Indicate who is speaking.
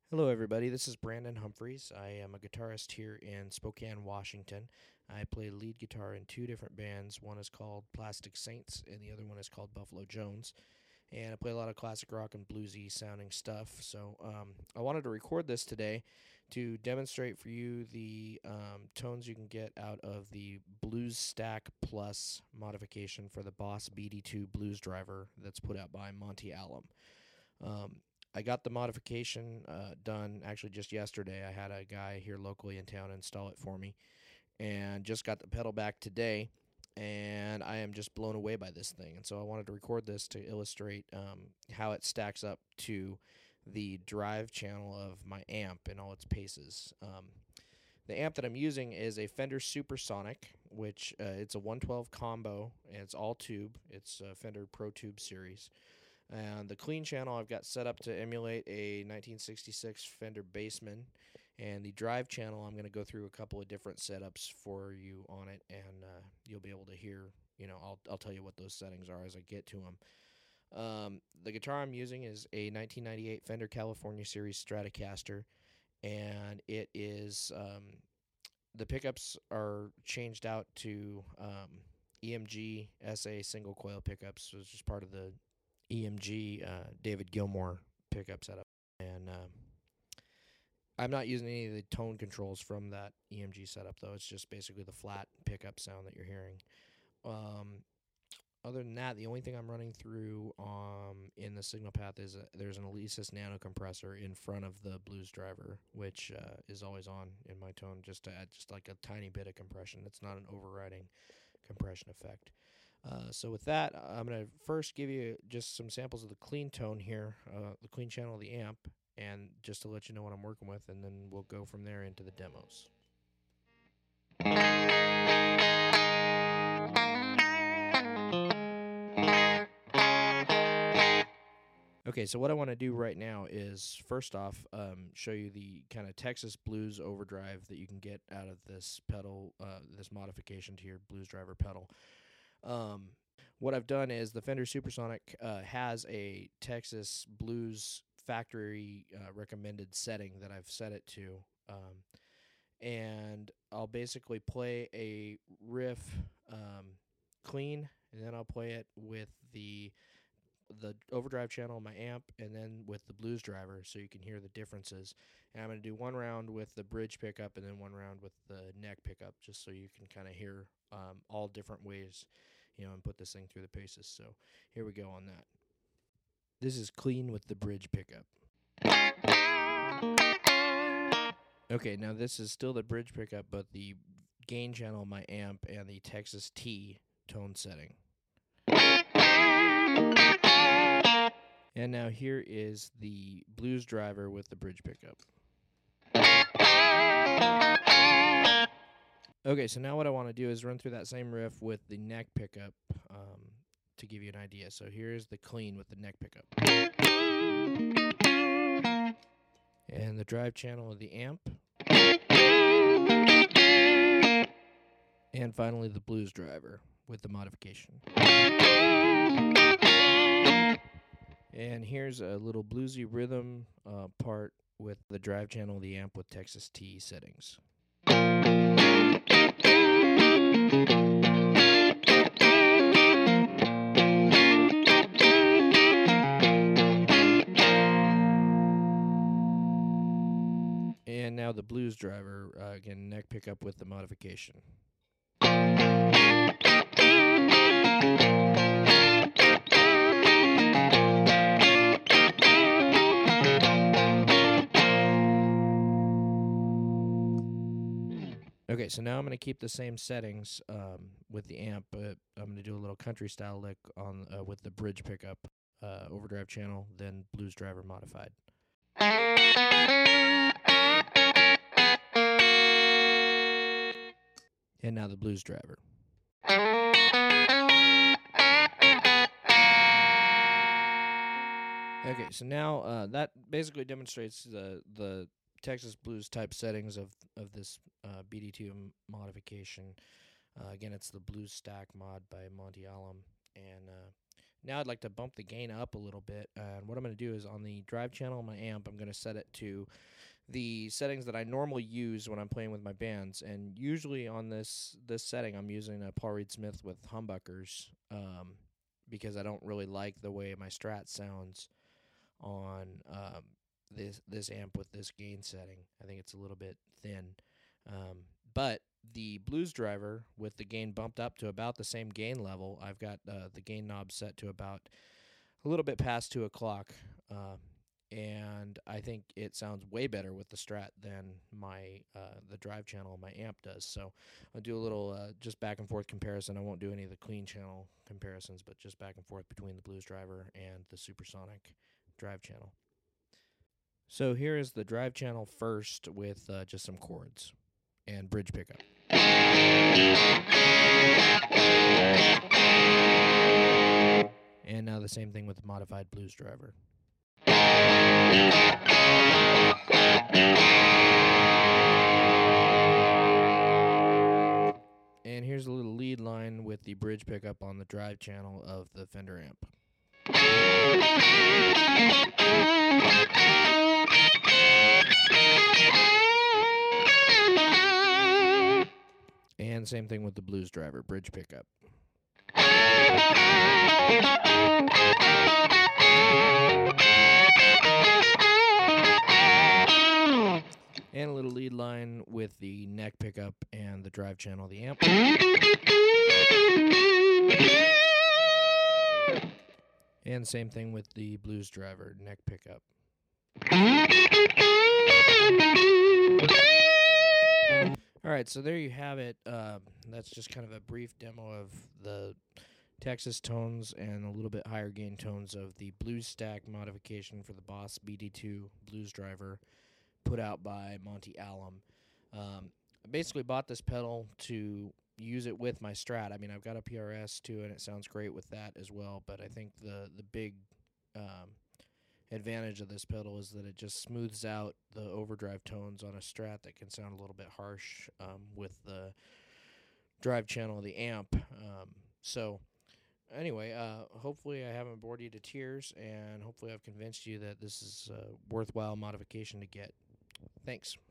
Speaker 1: Hello, everybody. This is Brandon Humphreys. I am a guitarist here in Spokane, Washington. I play lead guitar in two different bands. One is called Plastic Saints, and the other one is called Buffalo Jones. And I play a lot of classic rock and bluesy sounding stuff. So I wanted to record this today to demonstrate for you the tones you can get out of the Blues Stack Plus modification for the Boss BD2 Blues Driver that's put out by Monty Alum. Um, I got the modification done actually just yesterday. I had a guy here locally in town install it for me, and just got the pedal back today. And I am just blown away by this thing. And so I wanted to record this to illustrate how it stacks up to the drive channel of my amp and all its paces. The amp that I'm using is a Fender Supersonic, which it's a 112 combo, and it's all tube. It's a Fender Pro Tube series. And the clean channel I've got set up to emulate a 1966 Fender Bassman. And the drive channel, I'm going to go through a couple of different setups for you on it, and you'll be able to hear, I'll tell you what those settings are as I get to them. The guitar I'm using is a 1998 Fender California Series Stratocaster, and it is, the pickups are changed out to EMG SA single coil pickups, so it's just part of the EMG David Gilmour pickup setup. And I'm not using any of the tone controls from that EMG setup, though. It's just basically the flat pickup sound that you're hearing. Um, Other than that, the only thing I'm running through in the signal path is there's an Alesis Nano compressor in front of the Blues Driver, which is always on in my tone, just to add just like a tiny bit of compression. It's not an overriding compression effect. So with that, I'm going to first give you just some samples of the clean tone here, the clean channel of the amp, and just to let you know what I'm working with, and then we'll go from there into the demos. Okay, so what I want to do right now is first off show you the kind of Texas blues overdrive that you can get out of this pedal, this modification to your Blues Driver pedal. What I've done is the Fender Supersonic has a Texas blues factory recommended setting that I've set it to. And I'll basically play a riff clean, and then I'll play it with the overdrive channel on my amp, and then with the Blues Driver, so you can hear the differences. And I'm going to do one round with the bridge pickup and then one round with the neck pickup, just so you can kind of hear all different ways, and put this thing through the paces. So here we go on that. This is clean with the bridge pickup. Okay, now this is still the bridge pickup, but the gain channel on my amp and the Texas T tone setting. And now here is the Blues Driver with the bridge pickup. Okay, so now what I want to do is run through that same riff with the neck pickup to give you an idea. So here's the clean with the neck pickup. And the drive channel of the amp. And finally the Blues Driver with the modification. And here's a little bluesy rhythm part with the drive channel of the amp with Texas T settings. And now the Blues Driver, again, neck pickup with the modification. Okay, so now I'm going to keep the same settings with the amp, but I'm going to do a little country style lick on with the bridge pickup, overdrive channel, then Blues Driver modified. And now the Blues Driver. Okay, so now that basically demonstrates the Texas blues type settings of this BD2 modification. Again, it's the Blues Stack mod by Monty Alum, and Now I'd like to bump the gain up a little bit, and what I'm going to do is on the drive channel on my amp, I'm going to set it to the settings that I normally use when I'm playing with my bands. And usually on this setting, I'm using a Paul Reed Smith with humbuckers, because I don't really like the way my Strat sounds on this amp with this gain setting. I think it's a little bit thin. But the Blues Driver, with the gain bumped up to about the same gain level, I've got the gain knob set to about a little bit past 2 o'clock, and I think it sounds way better with the Strat than my the drive channel on my amp does. So I'll do a little just back and forth comparison. I won't do any of the clean channel comparisons, but just back and forth between the Blues Driver and the Supersonic drive channel. So here is the drive channel first with just some chords and bridge pickup. And now the same thing with the modified Blues Driver. And here's a little lead line with the bridge pickup on the drive channel of the Fender amp. And same thing with the Blues Driver, bridge pickup. And a little lead line with the neck pickup and the drive channel of the amp. And same thing with the Blues Driver, neck pickup. Alright, so there you have it. That's just kind of a brief demo of the Texas tones and a little bit higher gain tones of the Blues Stack modification for the Boss BD2 Blues Driver, put out by Monty Alum. I basically bought this pedal to use it with my Strat. I mean, I've got a PRS too, and it sounds great with that as well, but I think the big advantage of this pedal is that it just smooths out the overdrive tones on a Strat that can sound a little bit harsh with the drive channel of the amp. So anyway, hopefully I haven't bored you to tears, and hopefully I've convinced you that this is a worthwhile modification to get. Thanks.